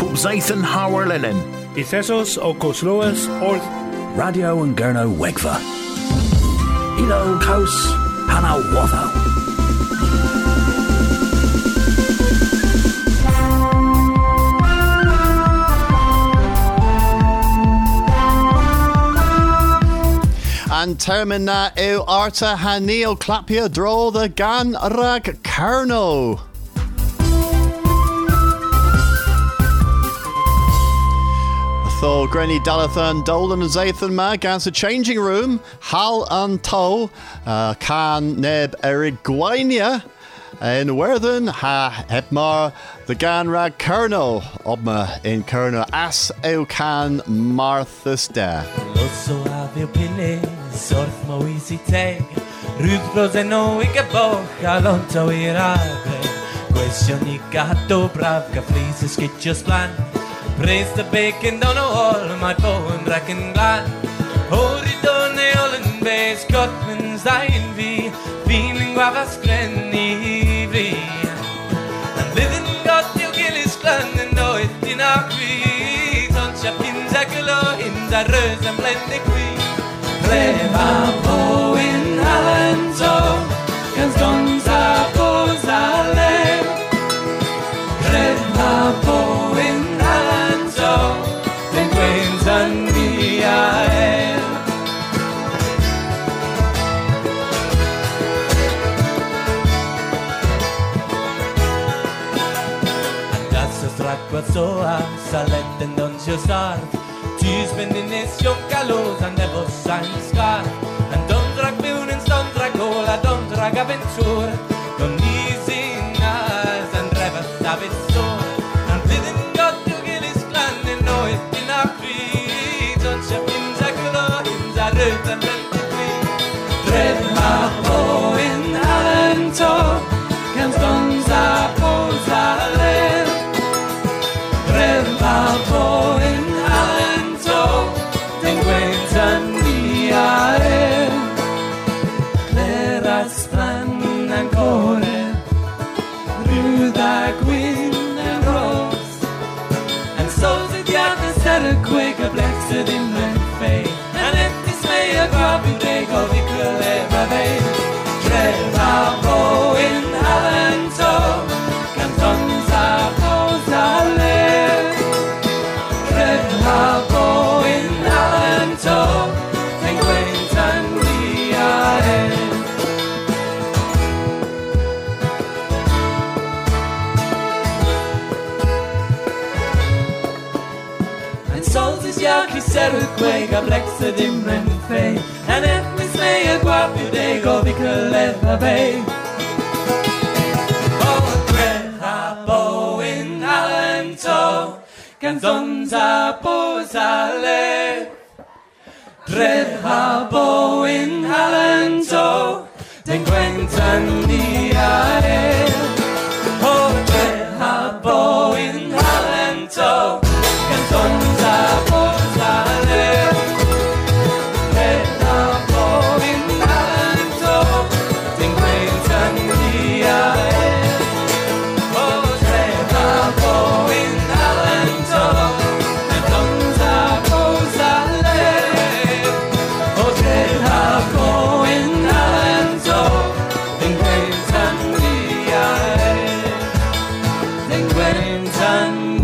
Zathan Howard Linen. Ithesos o Cosloas Orth. Radio and Gurno Wegva. Ilo Kos Panawatho. And termina eu arta haneo clapia draw the gan rag carno. Thor Granny Dalathan Dolan and Zathan ma gans a changing room hal and to can neb eriguania in Werthen ha hepmar the gan rag carno obma in carno as eu can Marthas da. Loso avio pille sorth mo easy teg Rudbros e no ike boch alonto iragre Questioni gatto brav ca fleece skitches plan Praise the bacon down a wall my phone reckon glad Hori donne ollen base Cotman's dying V Feeling guavas glenny vri And living got you gillis glen and no it in a creed On chapins a gullo in the rose and blended queen Pleva po in Alento Cans gonza posale Pleva po in Alento Den queens and via Andasso stracqua soa Salette and don't you start Tus vendines young gallows and never sang scar And don't drag buildings, don't drag cola, don't drag aventure Don't easy nas and revas savage store And didn't got to gillis clan and know it in our creed Don't ship in Zaculo, in Zarut and Rentipri Dread Mapo in Alento Cans Gonza Posale Dread Mapo in Cleras plan ancora Ruda gwyn and rose And souls it yaga set a quick a blexed in my face And if this may a copy they go the clever bay Treva bo in Alento Cantons a posale Treva bo in Alento Jaki seru quega blexa dimren fei And if mis mea guapiu de go vi leva bay Oh, treja bo in Alento Canzons a posale Treja bo in Alento Den cuentan dia Oh, treja bo in Alento Canzons a posale Treja bo in Alento Den cuentan dia Oh, treja bo in Alento Canzons a posale Oh, treja bo in Alento Den cuentan dia Den cuentan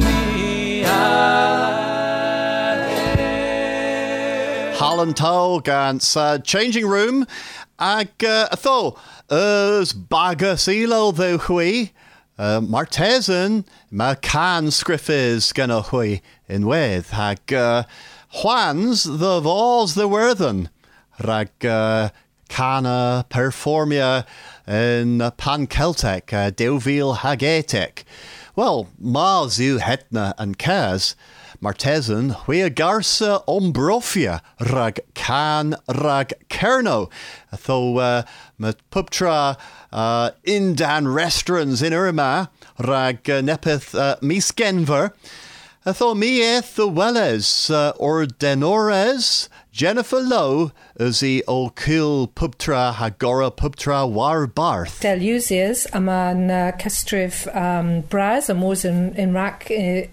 Hallantow gans changing room ag atho bagus ilo dhu hui Martesan ma can scriffis gana hui in wedd ag Juans the vols the worthen rag cana performia in pan Celtic Deuvil Hagetic. Well, Mars you hetna and Kaz Martesan, hui garsa ombrofia rag can rag kerno. Tho met pubtra indan restaurants in Irma rag nepeth misgenver. Atho mi eth the welles ordenores Jennifer Lowe as the O'Kill Pubtra Hagora Pubtra War Barth. Delusias am an Castrif Braz am was in Rack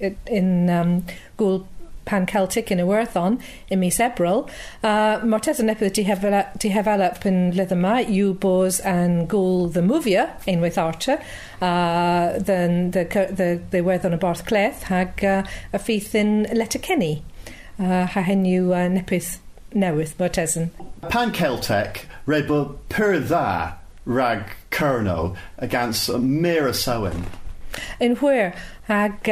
in Gul Pan Celtic in a Werthon in mis Ebril. Martes and Nepith to develop in Litherma, Ubos and Gul the Movia in with Archer. Then the Werthon a Barth Cleth hag a feith in Letterkenny. Ha henu Nepith Newith Martesan. Pan Celtic reba per tha rag Kerno against Mira Sowen. In where hag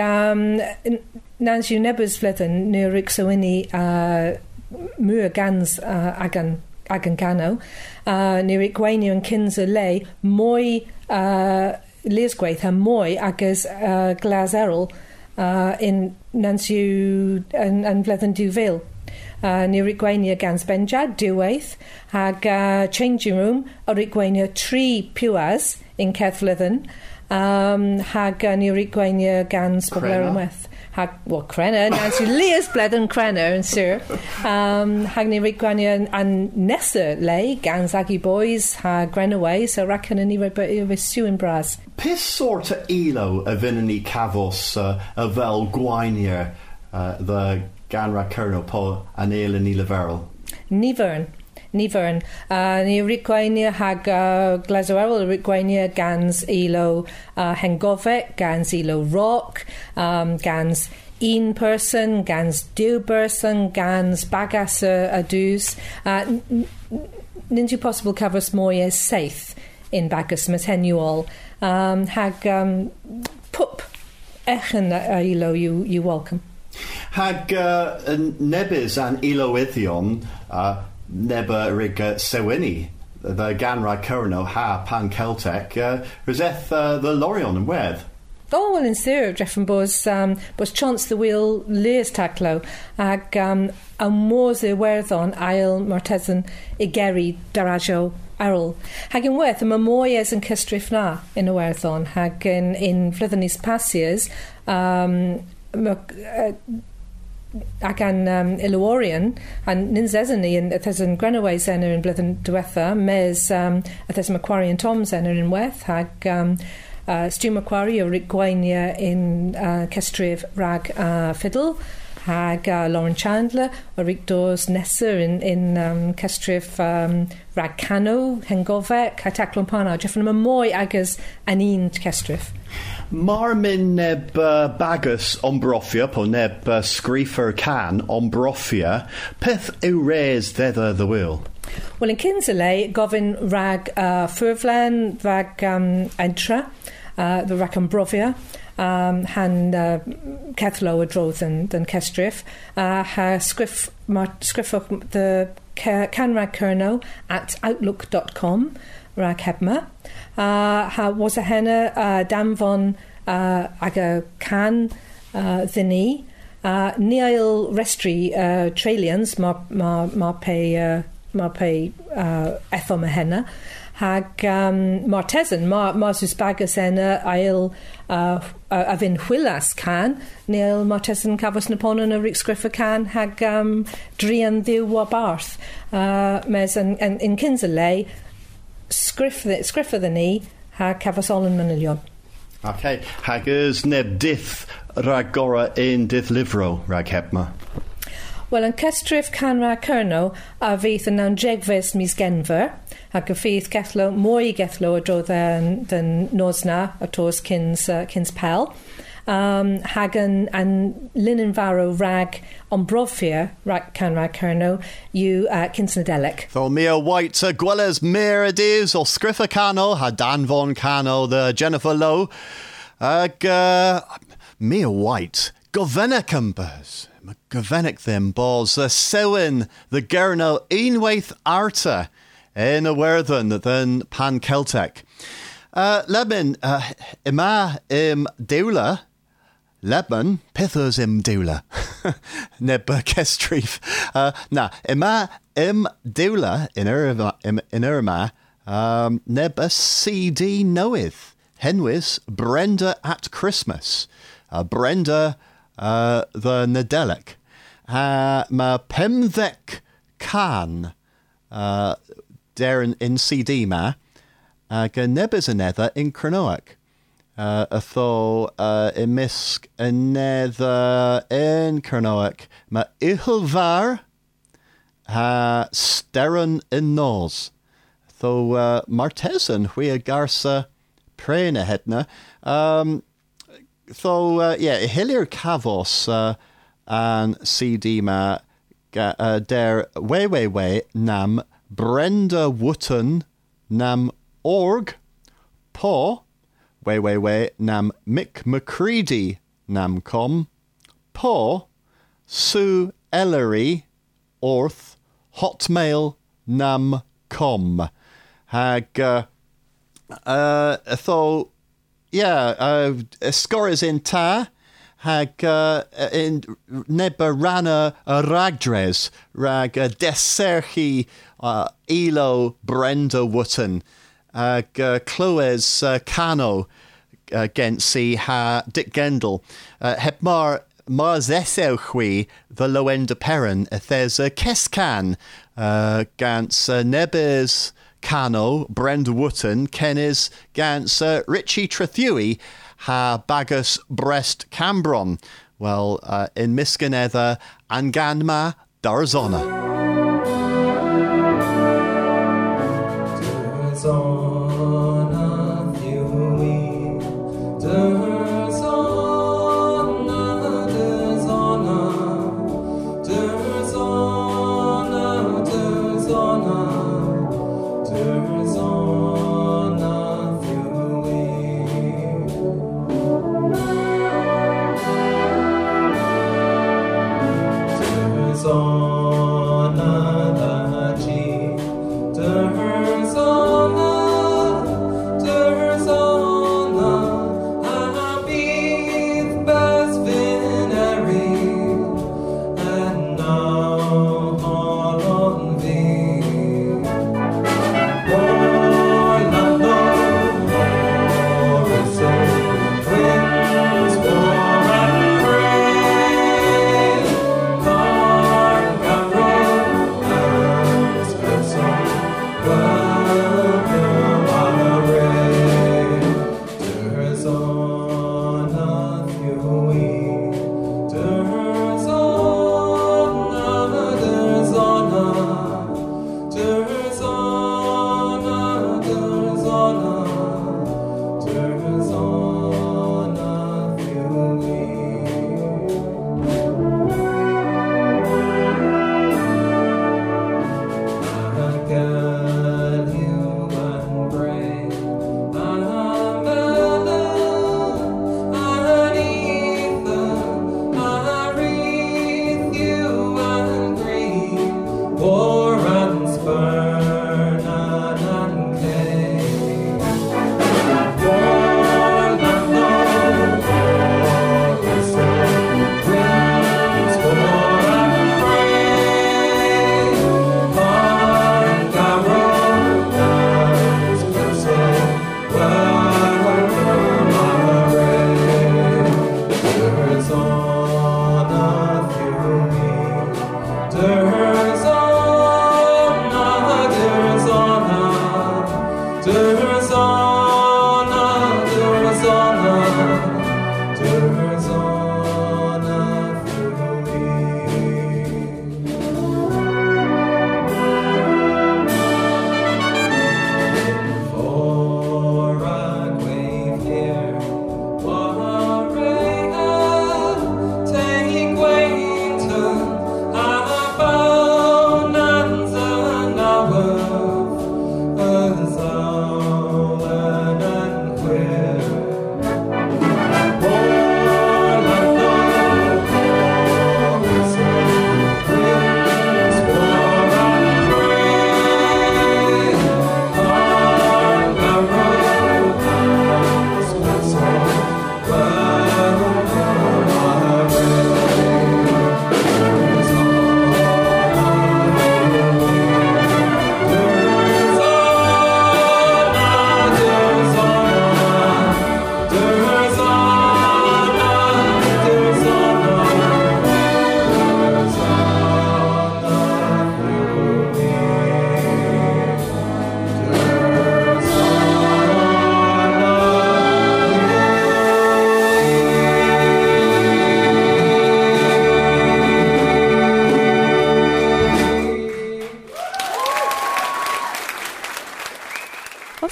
Nans you nebus flethen near Rixoini Muir Gans Agan Gano near Igwainu and Kinza lay Moy Lisgwaith and Moy Agus Glas Errol in Nansu and Flethen Duville. Near Igwania Gans Benjad Duwaith hag changing room or Igwania tree Puas in Kethlethen hag near Igwania Gans Poblerumweth. Hag Crenna, Nancy Leas Bledden Crenna and Sir hag near Igwania and Nessa lay Gans Aggie Boys hag Grenaway so Racken and Iwe Sue in Bras. Piss sort of elo a vinny Cavos a vel Gwainia the Ganra Kerno po an ale and Nileverl. Nivern. Ni Riquania hag Glazoerl Riquania Gans Elo Hengovek, Gans Elo Rock, Gans In Person, Gans Du Person, Gans Bagas Adus. Ninju possible covers moye safe in Bagas Mathenual. Hag Pup Echen Elo you welcome. Hag nebis an Eloithion neba rig sewini the Ganra Curno ha Pan Celtic Roseth the Lorion and Wedd. Oh well in Sir Jeffren was chance the wheel Leas Taclo ag a mose werthon Isle Martesan Igeri Darajo Errol. Hag in Worth a Mamoyes and Kestrifna in a werthon hag in Flythenis Passiers Agan Iluorian and Ninzezani and Athesn Grenaway Zenner in Blithen Duetha, Mes Athesn Macquarie and Tom Zenner in Weth, Hag Stu Macquarie or Rick Gwainia in Kestriv Rag Fiddle, Hag Lauren Chandler or Rick Dawes Nesser in Kestriv Rag Cano, Hengovek, Hataklonpana, Jeffrey Mamoy Agas Anin Kestriv. Marmin neb bagus ombrofia po neb screefer can ombrofia pith ures thither the will. Well in Kinsley govin rag furvlan vag entra the rag ombrovia han Kethlo a dro than Kestrif ha scriff the canrag kerno at outlook.com rag hebma ha was a henna damvon aga can thini Neil Restri Tralians ma pay ethom a henna hag Martesan Marsus Bagas enna I'll avin Huilas can Neil Martesan Cavos Naponon a Rick Scriffer can hag Drian the Wabarth mes and in Kinsley Scriffer the knee ha Cavos Olin Manilion. Okay, haggers neb dith ragora in dith livro rag hepma. Well, yn Kestrif Canra Kerno a fydd yn an jegfes mis Genfer ac y fydd gethlo mwy gethlo a dro than nosna a tos kins pel hagen an linen faro rag ombrofia rag Canra Kerno you kinsnadelic. Tho Mia White Gwelles Mirades or Scriffer Cano ha Dan Von Cano the Jennifer Lowe Mia White Govenicambers Govenic them balls Sewin the Gerno Einwaith Arta in a Werthen than Pan Celtic Lebin ima im Deula Lebman Pithers im Deula Neb Kestrif na ima im Deula in Irma neb a CD knoweth Henwis Brenda at Christmas Brenda the Nadelik. Ma pemdec can der in CD ma nebys anedda in Cronoac. Atho imisc anedda in Cronoac ma ihilvar steran in nos. Though Martesan hui garsa prena hetna. Hilir Kavos an CD ma der we nam Brenda Wooten nam org po we nam Mick McCready nam com po Sue Ellery orth hotmail nam com hag scores in ta hag in nebarana ragdres rag deserchi elo Brenda Wooten hag Chloes Cano gensi ha Dick Gendel hebmar Mars esewchwi the loenda peron there's a kescan gans nebes Cano, Brenda Wooten, Kennis, Gans, Richie Trethui, ha Bagus Brest Cambron. Well, in Miscanether, Anganma Darzona.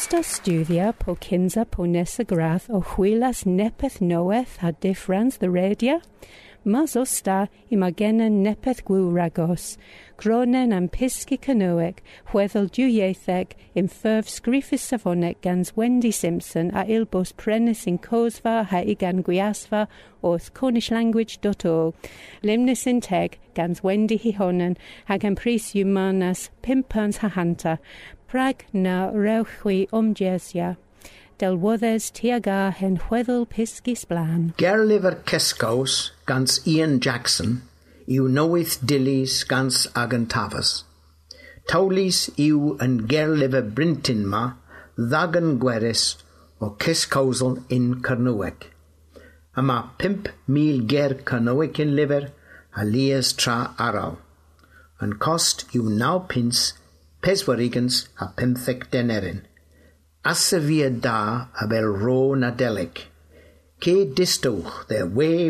Osta studia po kinsa po nesa grath o chwilas nepeth noeth ha differans the radia. Mas osta imagena nepeth gwragos, gronen am pisci canoic, hweddel duietheg, in ferv scrifis savonic gans Wendy Simpson a ilbos prenis in cosva ha igan gwiasva oth cornishlanguage.org, limnis in teg gans Wendy hihonen hagan pris humanas pimpans hahanta, prag na rewchwi omjesia. Del woddes tiaga hen hweddel pisci sblan. Gerliver Kescos gans Ian Jackson, yw nowyth dilys gans agantafas. Taulis yw yn gerliver Brintin ma, ddagan gweris o Kescosl in Cernywec. Yma 5,000 ger Cernywec in liver, a lias tra aral. Yn cost yw 9 pins, peswarigans a 15 denerin. Asafia da a bel ro na delic. Ke distwch de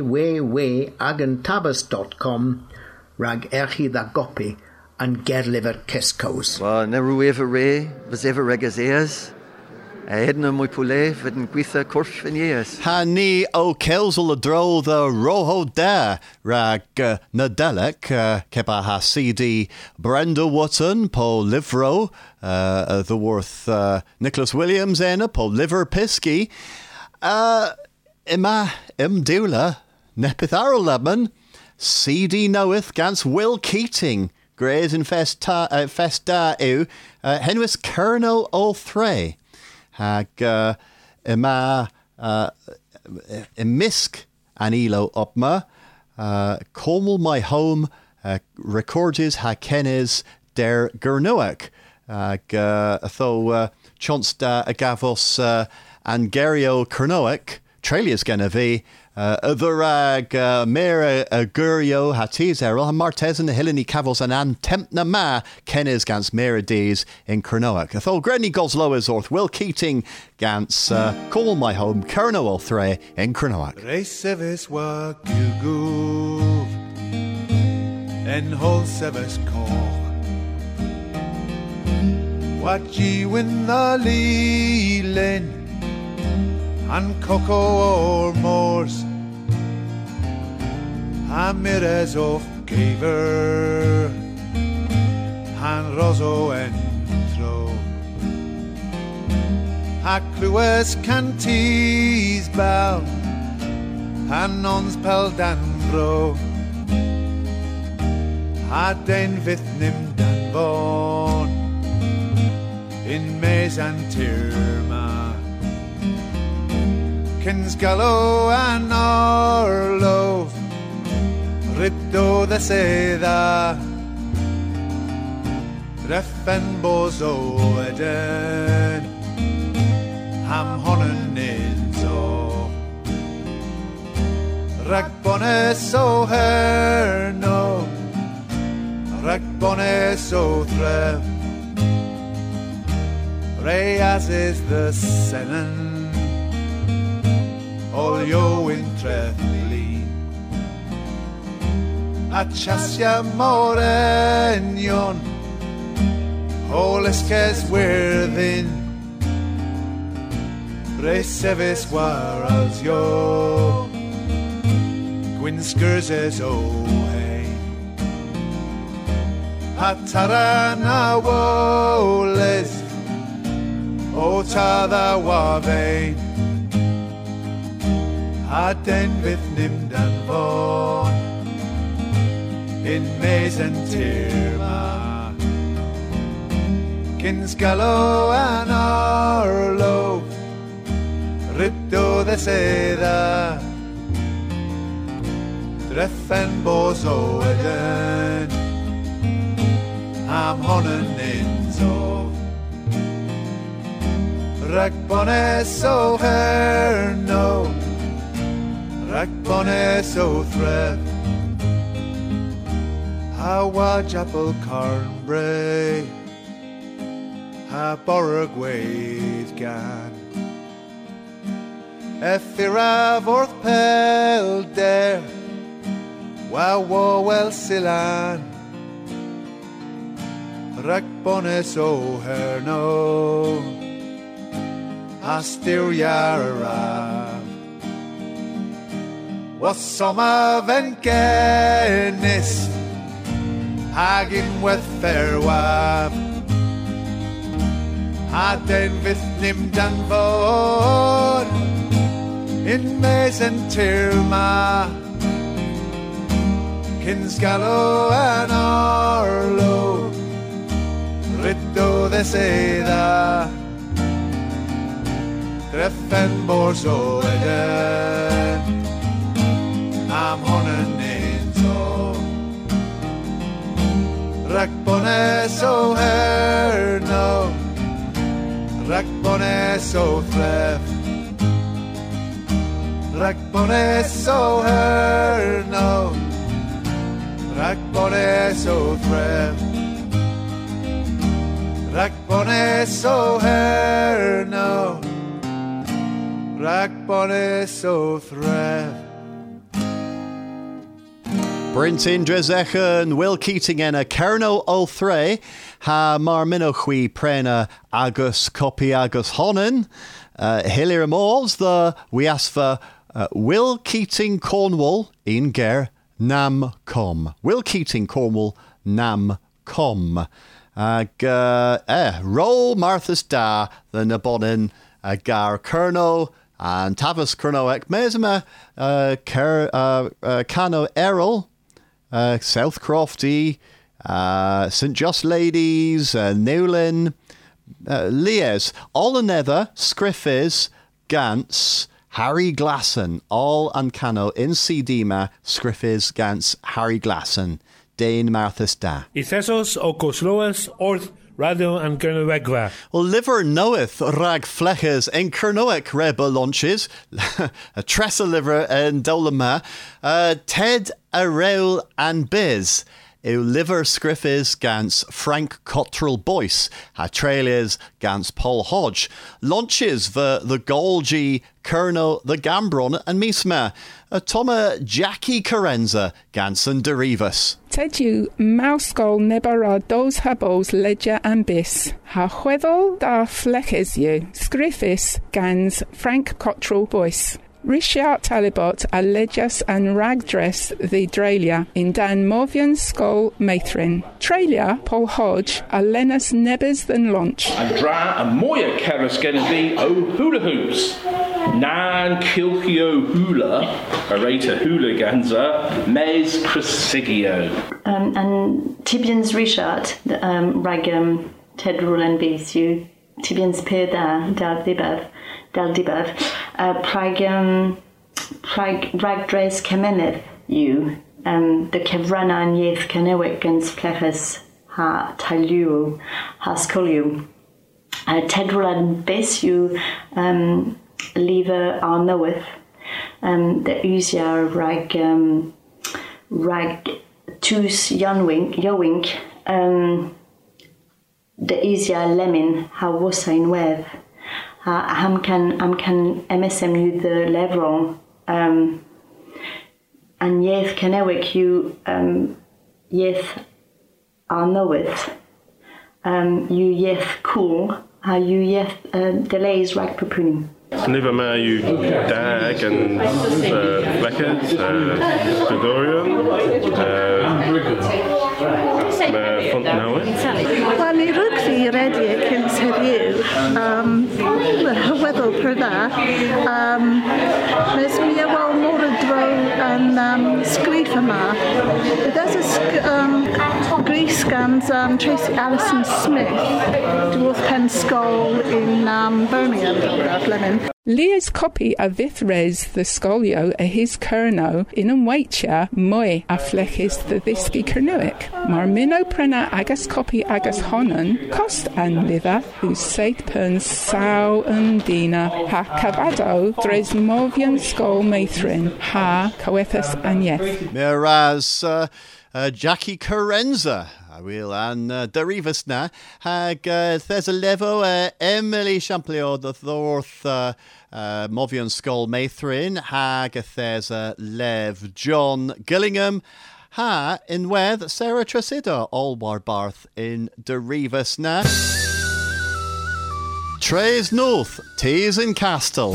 agantabas.com rag erchi da gopi an gerliver Kescos. Well, na rw efer re, fys efer regas eas. Edna mwy pwle, fyd yn gweitha cwrff yn eas. Ha ni o Kelsel y dro the roho da rag na delic keba ha CD Brenda Wotton po livro the worth Nicholas Williams ena po liver pisky ima dula nepith arol lemon CD knoweth gans Will Keating Grays in festa ew henwys Kerno o thre hag ima imisk an ilo opma Comel my home recordes ha kenes der Gernowek tho chonsta agavos Angerio Kernoek Trelius Genevi the rag Mera Gurio Hatiz Errol Martez and the Hillany Cavils and An Tempna Ma Kenes Gans Mera Dees in Kernoek. Tho Grenny Gosloas Orth Will Keating Gans Call My Home Kerno Olthre in Kernoek. Resevis wa Kilguv en Holsevis Koch Wat ye win the Leland and cocoa or moors Amires of Gaver and Rosso and Throw A Clues Canties Bell and Nons Peldandro A Den Vithnim Danbon in Maze and Tirma Kinsgallo and Orlov Ripto the Seda Reffen Bozo Eden Ham Honnen Ninzo Ragbones O Herno Ragbones O Threv Reyes is the Senan All yo in Trethli Achasia Morenion Holeskes within Resevis warals yo Gwinskers es o hey Hatarana woles O tada wavein Aden vithnim dan von in Maze and Tirma Kinsgallo and Orlo Ripto the Seda Dreffen Bozo Eden Am Honnen Ninzo Ragbones O Herno Ragbones O Threv Hawa Japel Carnbray Ha Borg Wade Gan Effirav Orth Pel Der Wa Well Silan Ragbones O Herno Astyr Yararaf. Was summer ven gennis hagin with fairwab. Aden with nim dan vod in mes and tirma. Kinsgallo and Arlo Riddo the Seda Treffen Borso Eden Am Honnen Into Rakbones o Herno Rakbones o Thref Rakbones o Herno Rakbones o Thref Rakbones o Herno Rakbones o Thref. Brintin Drezechen, Will Keating en a Kerno o Thre, ha Marminochui Prena Agus Copy Agus Honen, Hilir Moors, the Wiasfa Will Keating Cornwall in Ger Nam Com. Will Keating Cornwall Nam Com. Roll Martha's Da, the Nabonin Gar Kerno, and Tavas Kernoek Mesma Cano Errol, South Crofty, St. Just Ladies, Newlyn, Lies, all another, Scriffis, Gantz, Harry Glasson, all and Cano in Cdima, Scriffis, Gantz, Harry Glasson, Dane Marthas Da. Ithesos o Cosloas, Orth, Radio and Gernowegva. Well, liver knoweth rag fleches en Kernoek rebel launches, a tressa liver en Dolama, Ted Arel and Biz. Eu liver scriffis gans Frank Cottrell Boyce, ha trailers gans Paul Hodge, launches the Golgi, Kerno, the Gambron and Misma, Toma Jackie Carenza, Ganson Derivas. Tedu Mauskol Nebara dos Habos Ledger and Bis, ha Huedol da Fleches Scriffis gans Frank Cottrell Boyce. Richard Talibot a Lejas and Ragdress the Dralia in Dan Movian Skull Maithrin. Tralia Paul Hodge a Lenus Nebes than Launch. And Dra and Moya Keras Genevi o Hula Hoops. Nan Kilkio Hula, Areta Hula Ganza, Mes Chrysigio. And Tibians Richard, Rag Ted Rulen Besu, Tibians Peda, Dal Dibav. Ragdres Kemeneth, you, the Kevrana and Yeth Kenewekens Fleches ha Talu, ha Skoliu. Tedrulan Besu, Lever Arnoweth, the Uzia Rag Tus Yowink, the Uzia Lemin, ha Wosain Wev. Am can MSMU the Levron and Yeth Kenewik you Yeth Arnoweth you Yeth Cool you Yeth delays Rag Pupunim. Never mind you Dag and Beckett, Gregorian, Wel, ni rygfi redig yn seriw, weddol pryda, nes mi ewel mor y dro yn sgrif yma. There's a Greece gans Tracy Allison Smith, Dwarf Pen Skull in Birmingham, Lemon. Leah's copy a Vithres the Scolio a his Kerno in Waitcha Moy a Fleches the Visky Kernuic. Marmino prena agus copy agus honon cost and liver whose sate pern Sao and Dina ha Cabado Dres Movian Skol Maithrin ha Coethus and Yeth. Miraz Jackie Carenza. Will and Derivas na hag there's a levo Emily Champliot the Thorth Movian Skull Maithrin hag there's a Lev John Gillingham ha in where Sarah Tresida all war Barth in Derivas na. Trays North, Tees in Castle.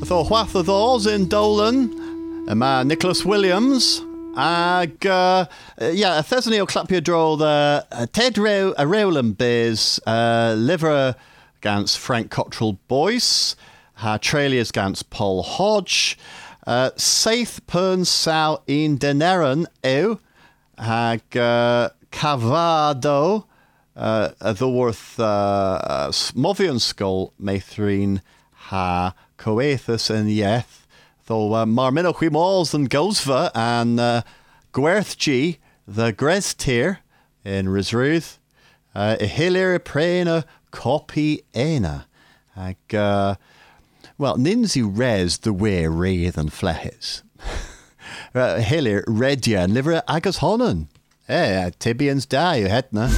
Tho whath of those in Dolan, Nicholas Williams, ag, Thesney O'Clapia draw the Ted Rowland Biz, Liver against Frank Cottrell Boyce, Tralias against Paul Hodge, Saith Pern Sow in Deneran Ew, ag, Cavado, the worth Movian Skull Maithrin ha Coethus and Yeth, though Marmino Huimals and Gosva and Gwerth G, the Grestier in Risruth, Hilir Prena Copy Ena. Well, Ninzi Res the way Wraith and Flehes. Hilir Redia and Liver Agus Honan. Tibians die, Hetna.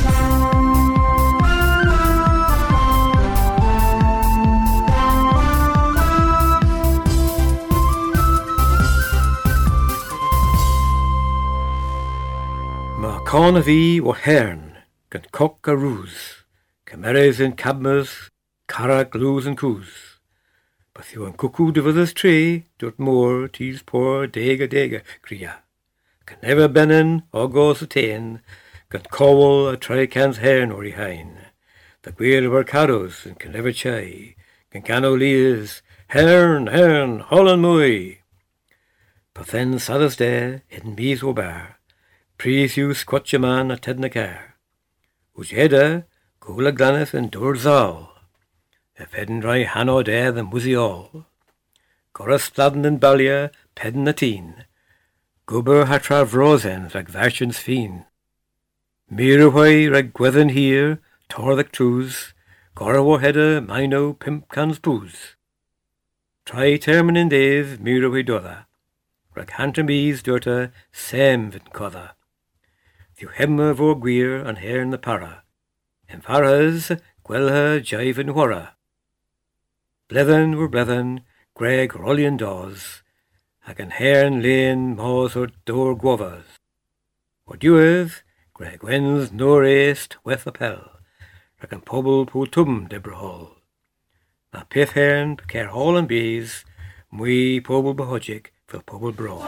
Corn of E or Hern, can cock a ruse, Cameras and cabmas, carrack, loos and coos. But you and cuckoo de this tree, dort more, tease poor, dega, cria. Can never bennen, or goes a tain, can cowal a tricans hern or hine. The queer were carrows, and can never chai, can cano lees, hern, holland mui. But then saddest day, hidden bees were bare. Please you squatch a man at Tedna Care. Ujeda, Gula Glaneth and Durzal. If hedden dry Hanno there than Wuzzy all. Goras Fladden and Balia, Pedden a teen. Gubber Hatrav Rosen, rag Varchens Feen. Miraway, rag Gwethen here, Torthak Trues. Gora Warhedda, Mino, Pimpcans Poos. Try termin in days, Miraway Doda. Rag Hantamies, Durta, Sem Vincotha. You hemma vor gwir and hern the para. En faras, gwelha jive and whora. Blethen were blethen, Greg Rollian Dawes. Ag an hern lane maws or door guavas. What you have, Greg wens nor aist weth a pell. Ag an pobble putum debrahol. Na pith hern, care hall and bees, mui pobble bahojik, fil pobble bro.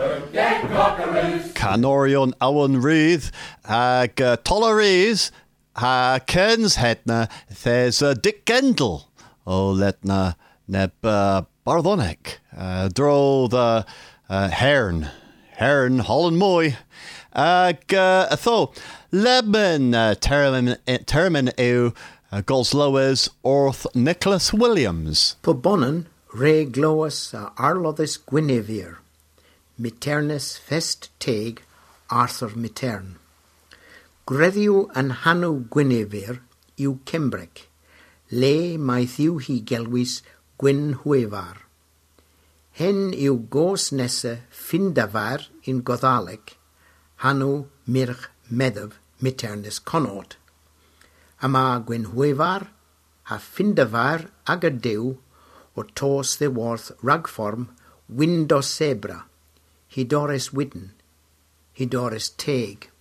Canorion Awan Ruth, Toleries, ha Kens hetna there's Dick Gendel o letna neb Bardonek dro the Hern Holland Moy tho Lebman termin ew Golslowes orth Nicholas Williams Pobonnen re gloas Arlothis Guinevere Miternus fest teg Arthur Mitern Greddiw an Hanu Guinevere yw Cembrec le maethiw hi gelwys Gwyn Hwefar Hen yw gos nesa Findafar in Goddaleg Hanu Mirch Meddaf Miternus Connaught Ama Gwyn Hwefar ha Findafar ag y dew o tos the worth ragform Windos Sebra Hidores Widden Hidores Teg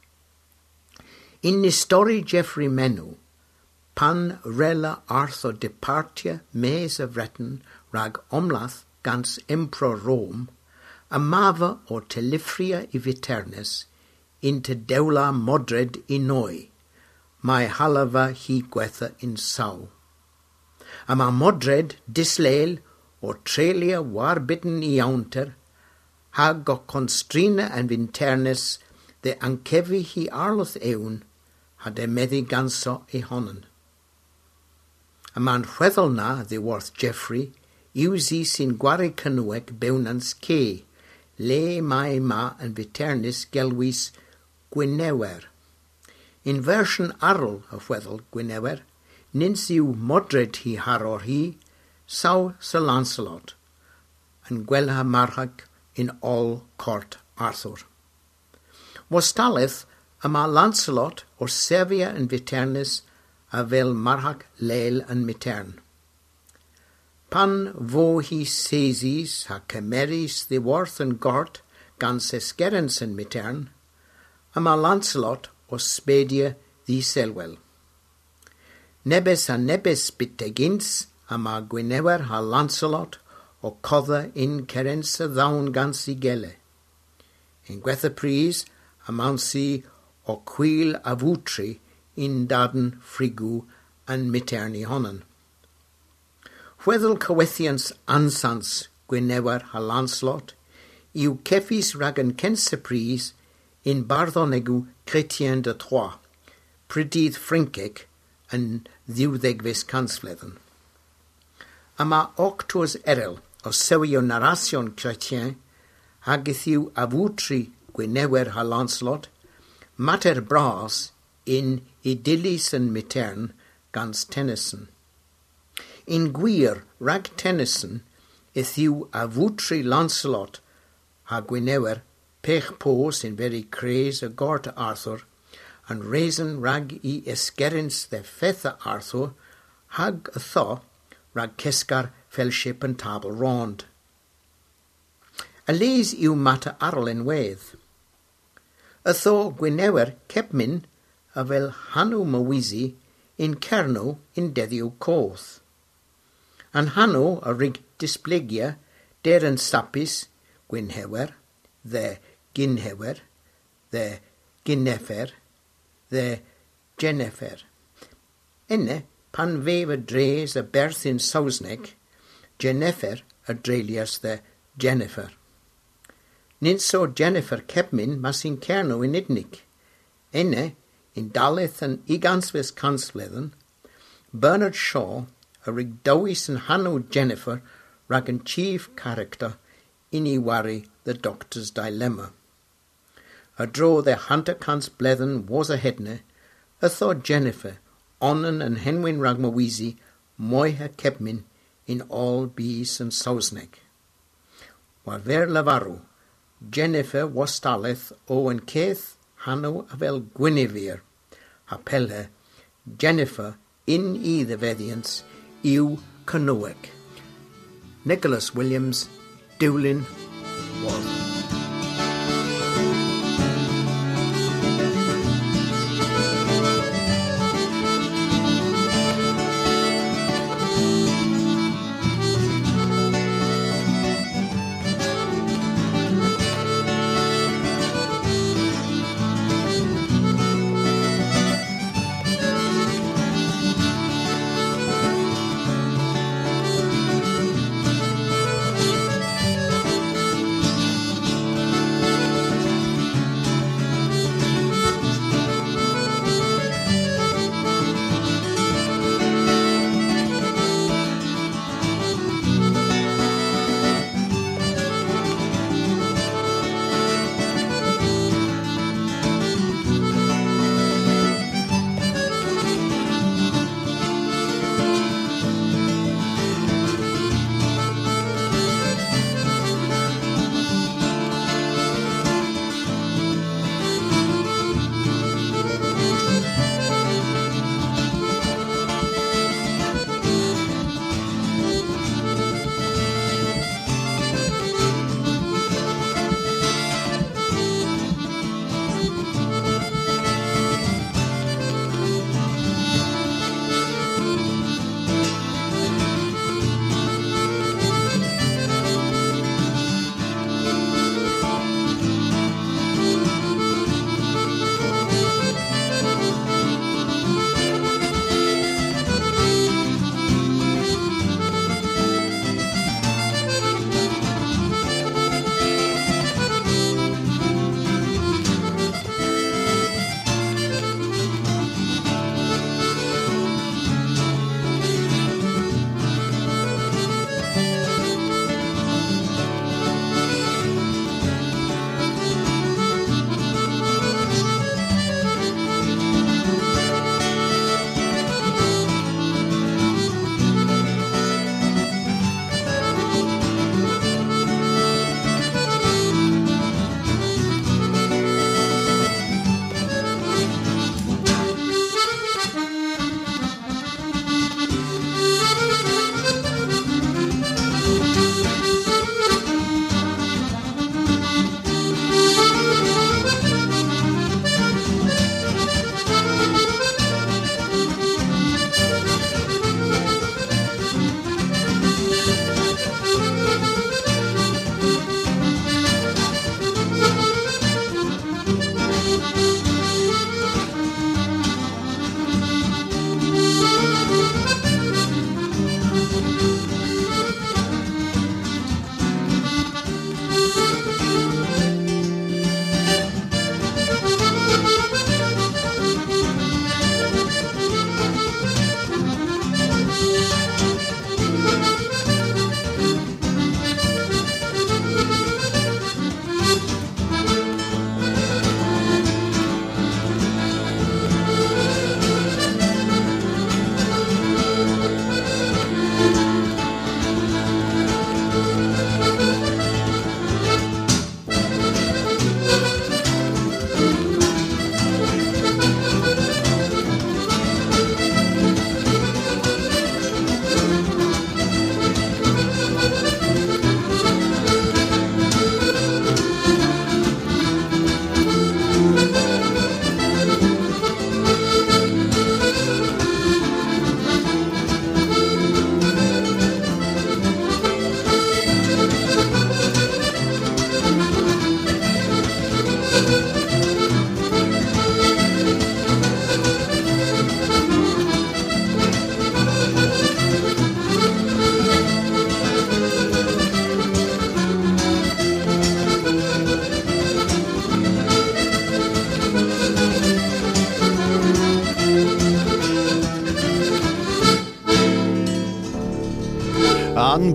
In the story Geoffrey Menw pan rela Arthur departia mes of Breton rag omlath gans Emperor Rome a mava o Telifria I Viternus into deula modred I noi mai halava hi gwetha in sau. Ama modred disleil o trelia warbitten I aunter hag o constrina and Vinternus de ankevi hi arloth ewn had e meddi ganso I honnen. A man chweddol na the worth Geoffrey usi sin gwari cynweg bewnans ke le mai ma and Viternus gelwys Gwynewer. In version arl of chweddol Gwynewer nins yw modred hi haror hi saw Sir Lancelot and gwelha marhag in all court Arthur. Wastaleth ama Lancelot or Servia and Viternus a vel marhag leil and mitern. Pan vo hi seisis ha cameris the worth and gort gans eskerens and mitern, ama Lancelot or Spedia the selwell. Nebes a nebes bittegins ama Gwynewer ha Lancelot o codda in kerensa dhaun gansi gele. In gwetha pris amansi o quil avutri in daden frigu and miterni honnen. Whethel cowethians ansans Gwynewer ha Lancelot, iu kefis ragan kensepris in Barthonegu Chrétien de Troyes, prydydd Frinkeg and ddiwddegfus cansfledden. Ama octors erel o sewio narration Chrétien hagithiw avutri Gwynewer ha Lancelot, mater bras in Idyllis and Mitern gans Tennyson. In gwir rag Tennyson ithiw avutri Lancelot ha Gwynewer pech pos in very craze a gort Arthur and reason rag I eskerins the fetha Arthur hag a thaw rag kesgar fellship and table rond. A lees yw matter arl in wedd. A thaw Gwynewer kepmin a vel Hanu Mawisi in Cerno in deddiw coth. And Hanu a rig displegia der and sapis Gwynhewer, the Ginhewer, the Ginnefer, the Jennefer. Enne pan veva dres a berth in Sausnek, Jennefer a drelias the Jennifer. Ninso Jennifer kepmin mas in Cerno in Idnik. Enne in Daleth and Iganswes Kansfledden, Bernard Shaw a rig Dowis and Hanu Jennifer ragan chief character in Iwari the Doctor's Dilemma. A draw the hunter cans blethen was a hedne, a thought Jennifer, onnen and henwin ragmawisi, moiha kepmin in all bees and sausnek. While ver lavaru, Jennifer was staleth o and Keith Hanu avel Guinevere, apelle Jennifer in the vedians iw canoic. Nicholas Williams, Dewlin, Wall.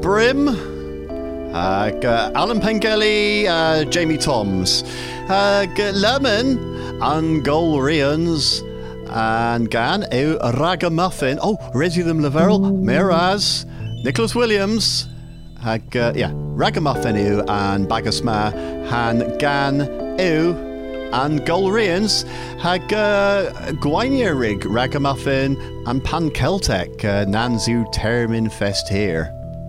Brim, Alan Pengelly, Jamie Toms, Lemon, and Golrians, and Gan, Ragamuffin, Reggie them Laverl, Miraz, Nicholas Williams, Ragamuffin and Bagasma, Han Gan, and Golrians, Gwainia Rig, Ragamuffin, and Pan Celtic, Nanzu Termin Fest here.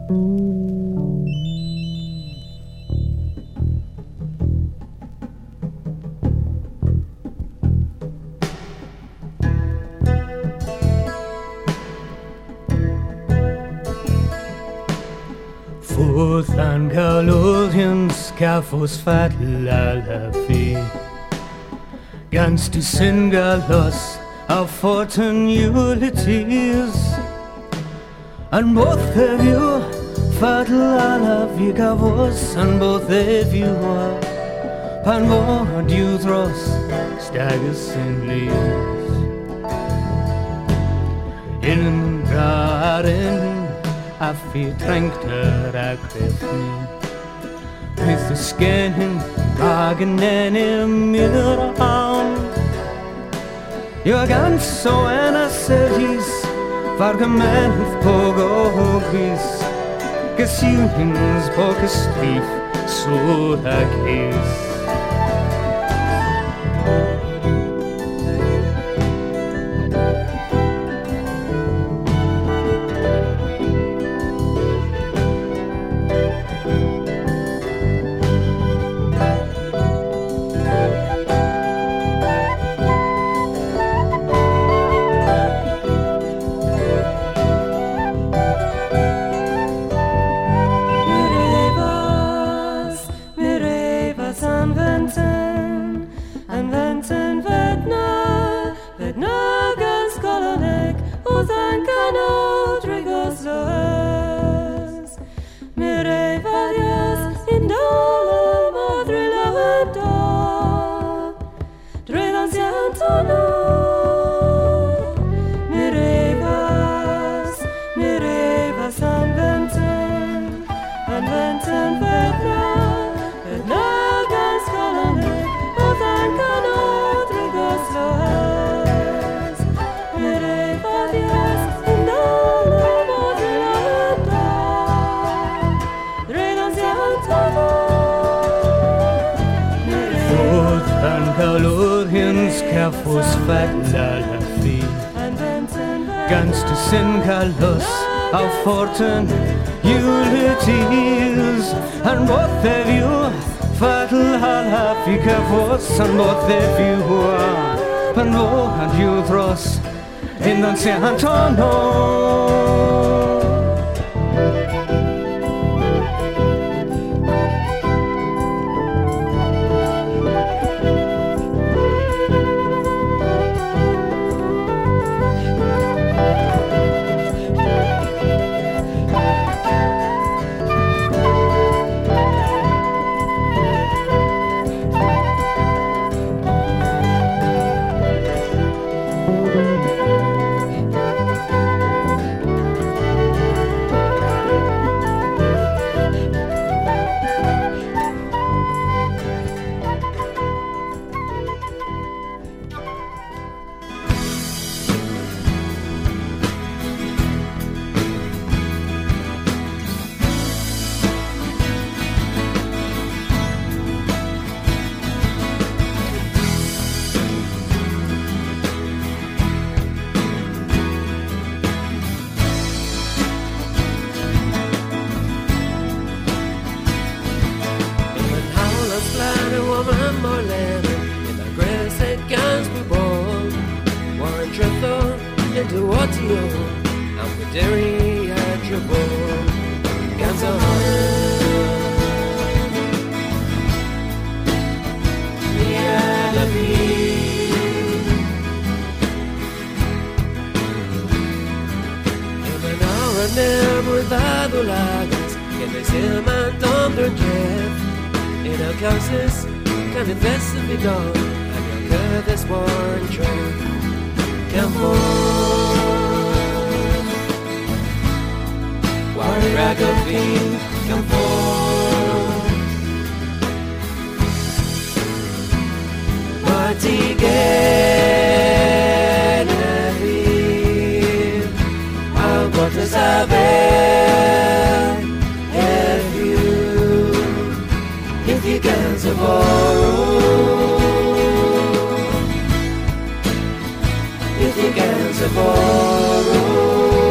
Futh an Galodian Scafos Fat Lalafi Gans to Singalos of Fortune Ulysses, and both of you Fat Lalafi Gavos, and both of you are Panvod Uthros Stagus and Leaves in Garin. Affi trängter akvefni with the skin bagen i myran. Jag ganska ena sergis vargament på gågvis gesynings på kestrif så dagis. Ganska Singalos av Fortune Ulysses, and both of you Fatal Halafika Vos, and both of you are Panvo and Uthros in the San Antonio. War ag o bhín gan fór Martí Genevieve I'll go to Saber if you can borrow if you can borrow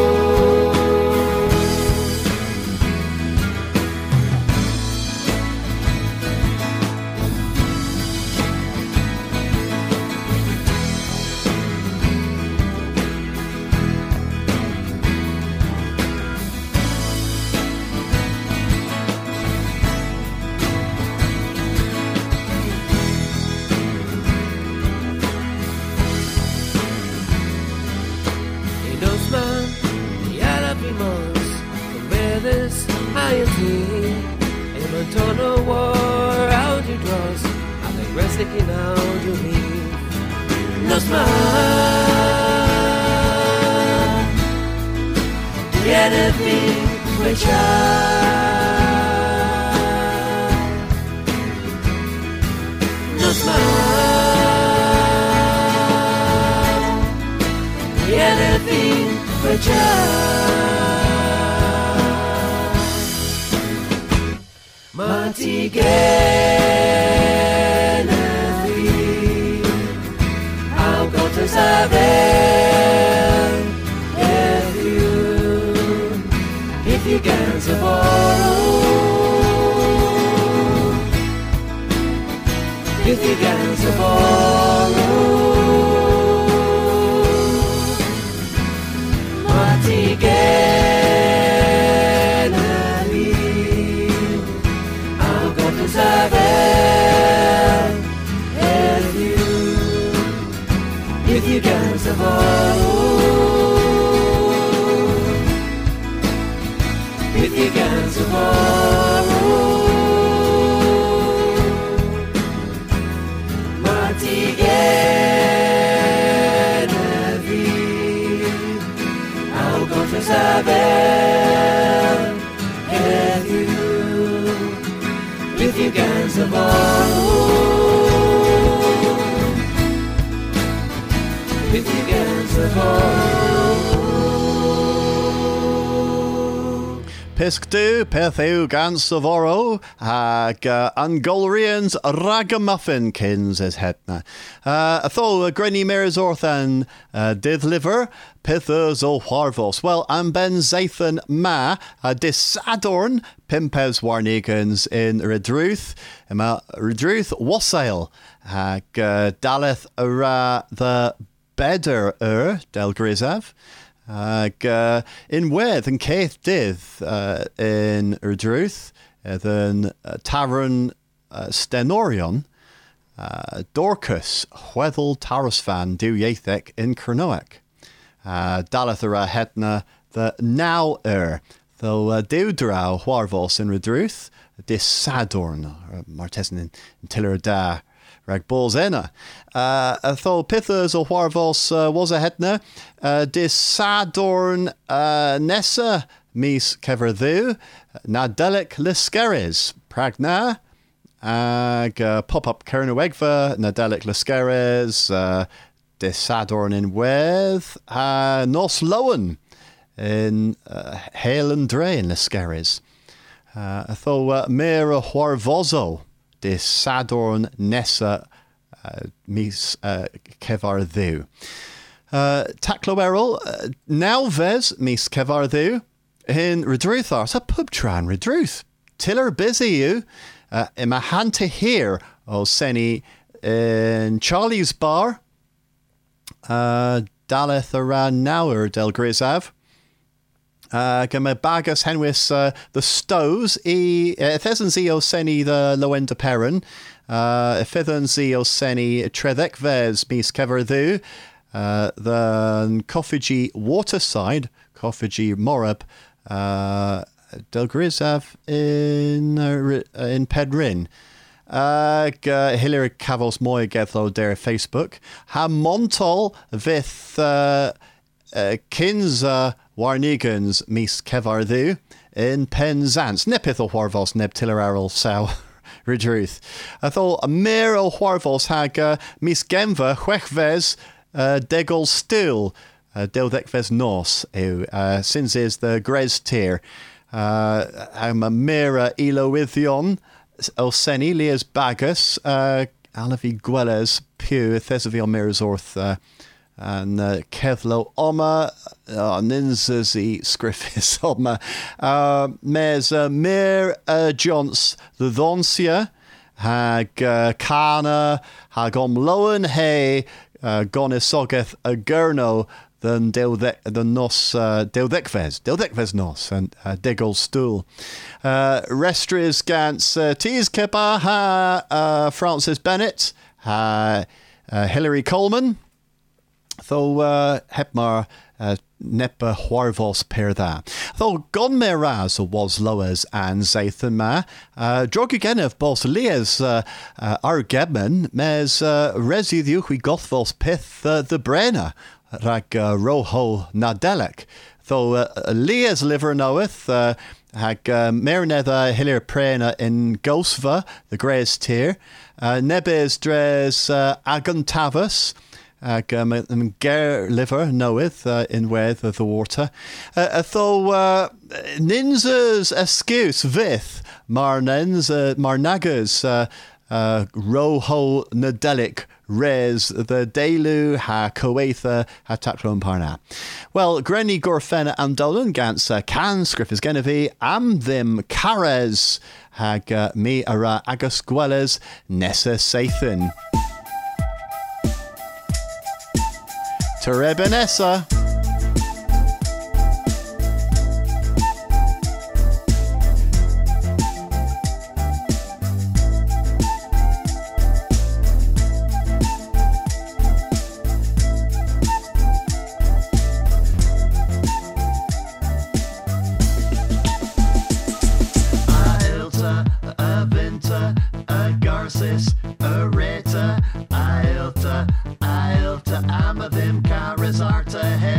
Tono war out you draws and the grass sticking out you leave no smile yet a big which no smile yet a big which Martí Genevieve I'll go to Saber if you can borrow if you can borrow Martí if you can borrow if you can borrow Martí Genevieve I'll go to Saber if you can borrow if you can borrow Pisc du, peth yw gan Savoro, ag Angolrians ragamuffin kins is hetna. Atho Granny Mary's orthan dithliver, pithers o Harvos. Well, am Ben Zathan ma, disadorn, pimpes warnigans in Redruth, Redruth wassail, ag daleth ra the bedder del Grisav. In Wedd and Keith Dith in Erdruth, then Taran Stenorion, Dorcas, Hwethel Tarasfan, Du Yathek in Kernoek, Dalathara Hetna, the now though Dewdrau Huarvos in Redruth, Disadorn, Martesan in Tiller da. Rag balls ena. Tho pithers o Huarvos was a hetna. Disadorn Nessa mis Keverdhu. Nadelic Liskeres. Pragna. Pop-up Kernawegva. Nadelic Liskeres. Disadorn in Weth. Nos Lowen in Hale and Dre in Liskeres. Tho Mera Huarvozo. Disadorn Nessa mis Kevardhu. Tacloerol now ves mis Kevardhu in Redruth ars a pubtran Redruth. Tiller busy you in a hand to hear o Seni in Charlie's bar Daleth around Nower del Grisav. Gyma bagas henwys the stows ethesans o seni the loenda peron ethesans o seni trethekves mis Keverdhu the Coffigi waterside Coffigi Morab del Grisav in Pedrin. Hilary Cavos Moy Gethlo der Facebook. Ha Montol with Kinza Warnigans mis Kevardhu in Penzance. Nepith o Warvos neb tiller aral sow. Ridruth. I thought a mere o Warvos hag mis Genva Huechves degol still. Deldekves nos. Since is the Gres tier. I'm a mera Elowithion. Elseni, Leas Bagus. Alavi Gwelles, Pew, Thesavion Mirazorth. And Kevlo Oma, Ninzazi Scriffis Oma, Mes Mir Jons, the Donsia, Hag Kana, Hag Lowen Hay, Gonisogeth Agurno, then the nos Deldekves nos, and Degol Stool. Restris Gans Tees Kepa, Francis Bennett, Hilary Coleman. Though Hepmar Nepa Huarvos per da. Though Gon Meraz was Loas and Zathan Ma, Drogugenev Bos Lias Argebman, Mes Residu Hui Gothvos Pith the Brenna, Rag Roho Nadelek. Though Lias liver knoweth, Hag Mernetha Hilir Prena in Gosva, the Greys tier, Nebes Dres Agantavus, Ger liver knoweth in with the water. Though Ninza's excuse vith Marnens Marnagas Roho Nadelik Res the Delu ha Coetha ha Taclon Parna. Well, Grenny Gorfena and Dolan Gans can Scriffers Genevi am them Cares hag me ara Agus Gwelles Nessa Sathan. Terebenessa. Ailta, a Vinta, a Garcis, a Reta, Ailta, Amathim, Caris, Arta,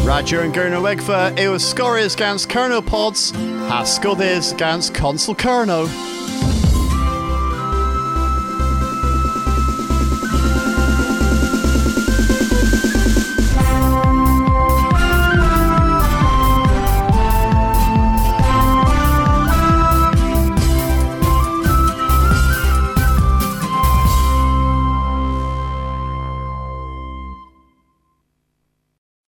Radio and Gurno Wegfa, Ewa Scoris gans Kerno Pods, Hascodis gans Consul Kerno.